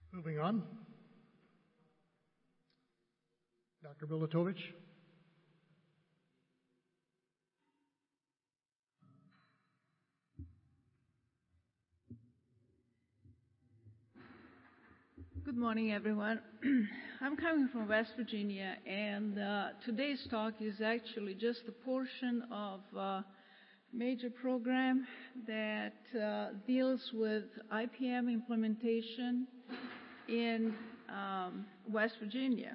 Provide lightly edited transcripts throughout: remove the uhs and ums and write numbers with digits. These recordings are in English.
Moving on. Dr. Bilatovich. Good morning, everyone. I'm coming from West Virginia, and today's talk is actually just a portion of a major program that deals with IPM implementation in West Virginia.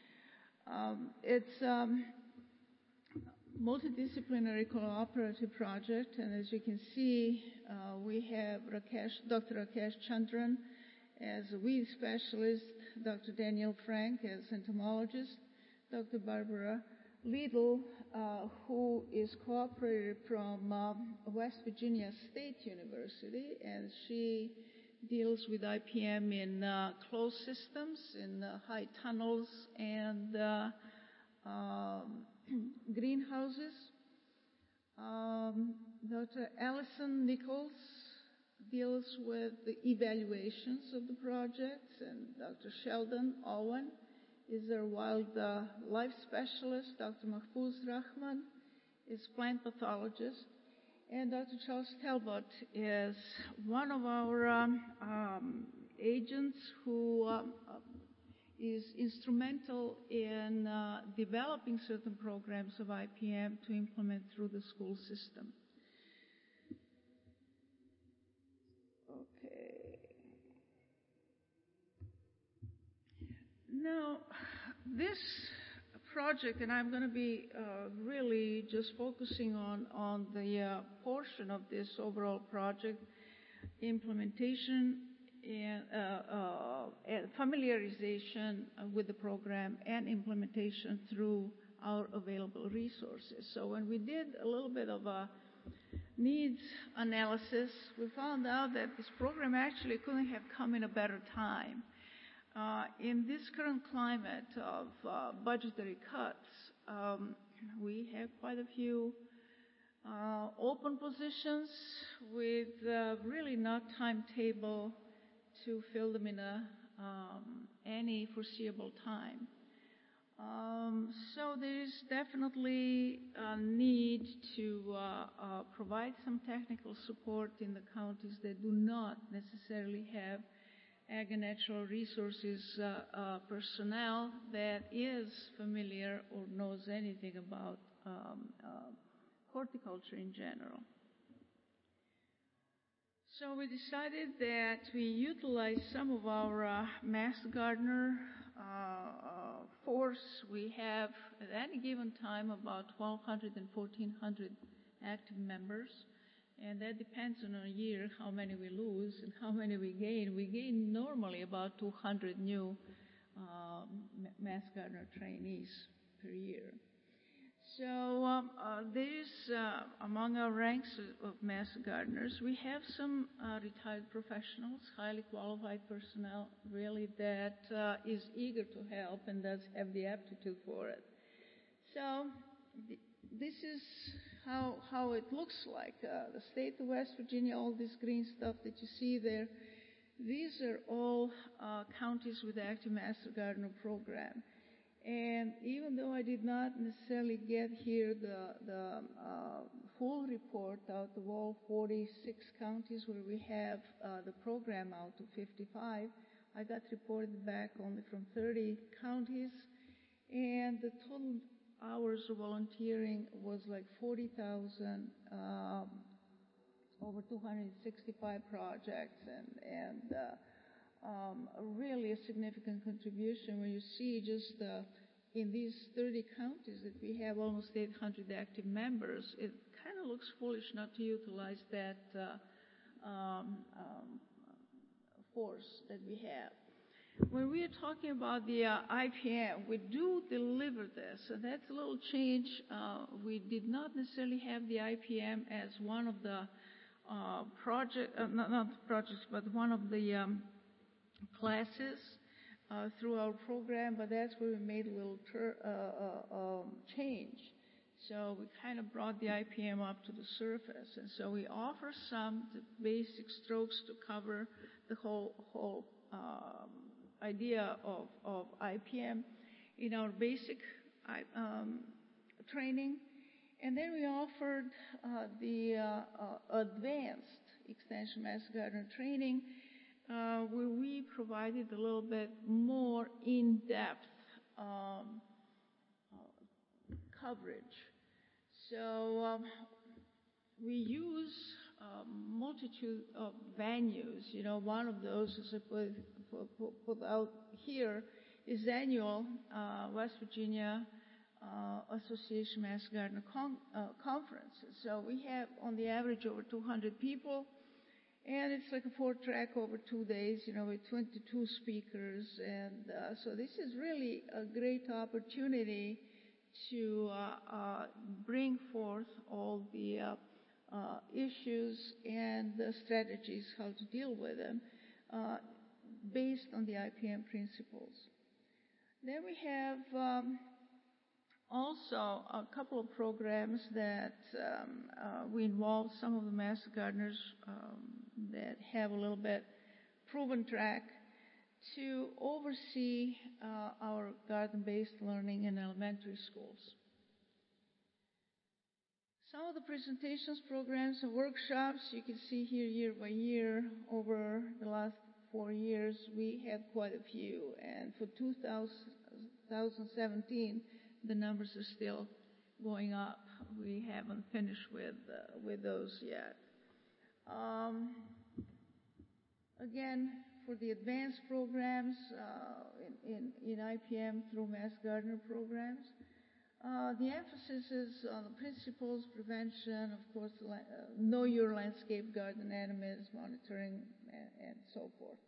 It's a multidisciplinary cooperative project, and as you can see, we have Dr. Rakesh Chandran as a weed specialist, Dr. Daniel Frank as entomologist, Dr. Barbara Lidl, who is cooperator from West Virginia State University, and she deals with IPM in closed systems, in high tunnels and greenhouses. Dr. Allison Nichols deals with the evaluations of the projects, and Dr. Sheldon Owen is our wildlife specialist. Dr. Mahfouz Rahman is plant pathologist, and Dr. Charles Talbot is one of our agents who is instrumental in developing certain programs of IPM to implement through the school system. Now, this project, and I'm going to be really just focusing on the portion of this overall project, implementation and familiarization with the program and implementation through our available resources. So when we did a little bit of a needs analysis, we found out that this program actually couldn't have come in a better time. In this current climate of budgetary cuts, we have quite a few open positions with really not timetable to fill them in any foreseeable time. So there is definitely a need to provide some technical support in the counties that do not necessarily have Ag and Natural Resources personnel that is familiar or knows anything about horticulture in general. So we decided that we utilize some of our Master Gardener force. We have at any given time about 1,200 and 1,400 active members. And that depends on a year how many we lose and how many we gain. We gain normally about 200 new Master Gardener trainees per year. So among our ranks of Master Gardeners, we have some retired professionals, highly qualified personnel, really that is eager to help and does have the aptitude for it. So this is how it looks like. The state of West Virginia, all this green stuff that you see there, these are all counties with the active Master Gardener program. And even though I did not necessarily get here the full report out of all 46 counties where we have the program out to 55, I got reported back only from 30 counties, and the total hours of volunteering was like 40,000, over 265 projects, and really a significant contribution when you see just in these 30 counties that we have almost 800 active members. It kind of looks foolish not to utilize that force that we have. When we are talking about the IPM, we do deliver this, and that's a little change. We did not necessarily have the IPM as one of the not projects, but one of the classes through our program, but that's where we made a little change. So we kind of brought the IPM up to the surface, and so we offer some basic strokes to cover the whole idea of IPM in our basic training. And then we offered the advanced Extension Master Gardener training, where we provided a little bit more in-depth coverage. So we use a multitude of venues. You know, one of those is put out here is the annual West Virginia Association Master Gardener Conference. So we have on the average over 200 people, and it's like a 4-track over 2 days, you know, with 22 speakers. And so this is really a great opportunity to bring forth all the issues and the strategies how to deal with them based on the IPM principles. Then we have also a couple of programs that we involve some of the master gardeners that have a little bit proven track to oversee our garden-based learning in elementary schools. Some of the presentations, programs, and workshops you can see here year by year. Over the last 4 years, we had quite a few, and for 2017, the numbers are still going up. We haven't finished with those yet. Again, for the advanced programs in IPM through Master Gardener programs, the emphasis is on the principles, prevention, of course, know your landscape garden enemies, monitoring, and so forth.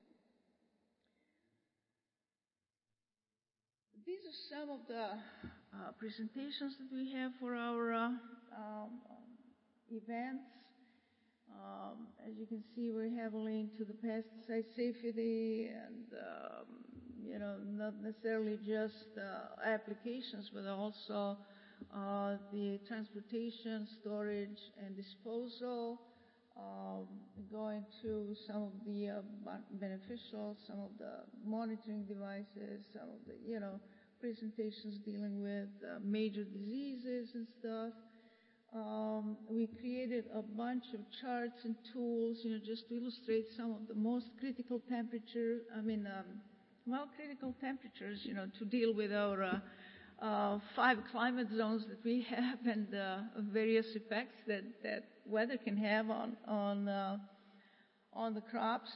These are some of the presentations that we have for our events. As you can see, we're heavily into the pesticide safety and, you know, not necessarily just applications, but also the transportation, storage, and disposal, going to some of the beneficial, some of the monitoring devices, some of the, you know, presentations dealing with major diseases and stuff. We created a bunch of charts and tools, you know, just to illustrate some of the most critical temperatures, critical temperatures, you know, to deal with our 5 climate zones that we have and various effects that weather can have on the crops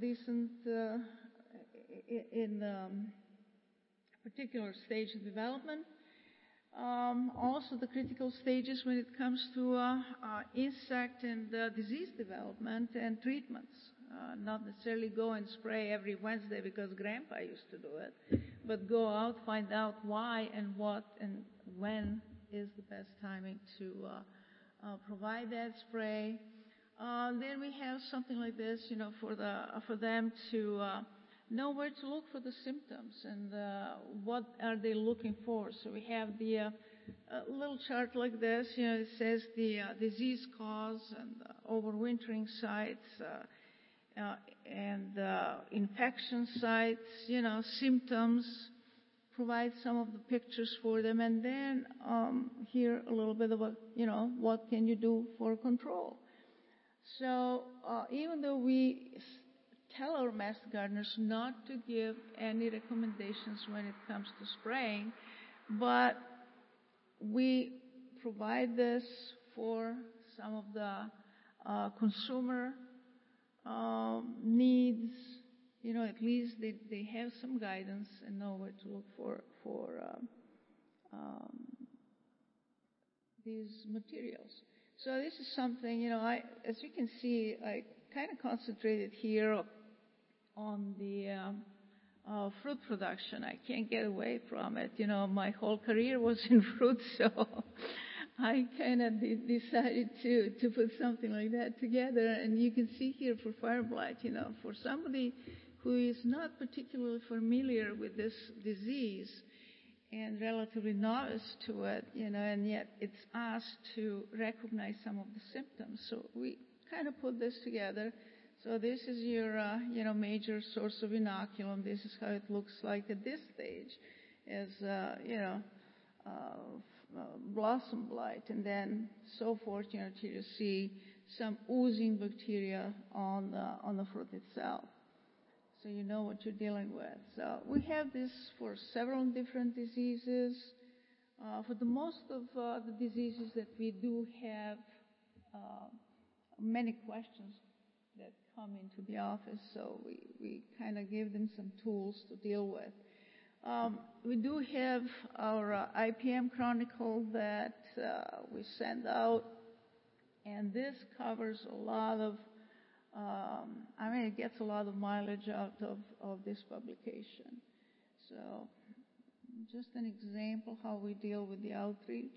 in particular stage of development. Also the critical stages when it comes to insect and disease development and treatments. Not necessarily go and spray every Wednesday because Grandpa used to do it, but go out, find out why and what and when is the best timing to provide that spray. Then we have something like this, you know, for them to know where to look for the symptoms and what are they looking for. So we have the little chart like this, you know, it says the disease cause and overwintering sites and infection sites, you know, symptoms, provide some of the pictures for them, and then here a little bit about, you know, what can you do for control. So even though we tell our master gardeners not to give any recommendations when it comes to spraying, but we provide this for some of the consumer needs. You know, at least they have some guidance and know where to look for these materials. So this is something, you know, as you can see, I kind of concentrated here on the fruit production. I can't get away from it. You know, my whole career was in fruit, so I kind of decided to put something like that together. And you can see here for fire blight, you know, for somebody who is not particularly familiar with this disease and relatively novice to it, you know, and yet it's asked to recognize some of the symptoms. So we kind of put this together. So this is your, major source of inoculum. This is how it looks like at this stage, as blossom blight, and then so forth, till you see some oozing bacteria on the fruit itself. So you know what you're dealing with. So we have this for several different diseases. For the most of the diseases that we do have many questions that come into the office, so we kind of give them some tools to deal with. We do have our IPM Chronicle that we send out, and this covers a lot of, it gets a lot of mileage out of this publication. So just an example how we deal with the outreach,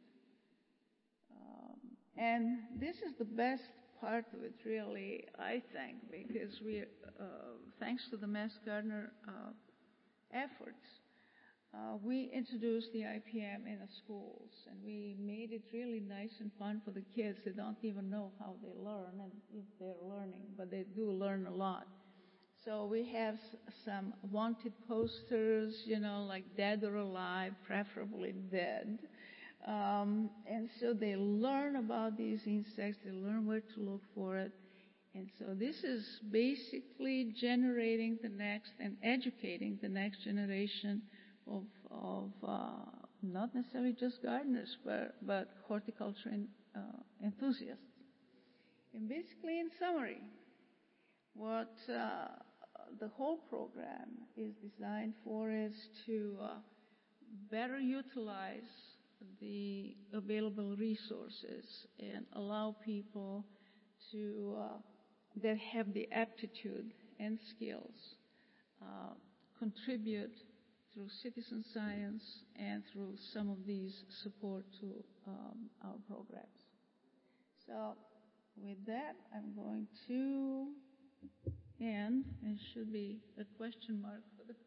and this is the best part of it, really, I think, because we, thanks to the Mass Gardner efforts, we introduced the IPM in the schools, and we made it really nice and fun for the kids. They don't even know how they learn and if they're learning, but they do learn a lot. So we have some wanted posters, like dead or alive, preferably dead. And so they learn about these insects, they learn where to look for it. And so this is basically generating the next and educating the next generation of not necessarily just gardeners, but horticulture enthusiasts. And basically, in summary, what the whole program is designed for is to better utilize the available resources and allow people to that have the aptitude and skills contribute through citizen science and through some of these support to our programs. So with that, I'm going to end. There should be a question mark for the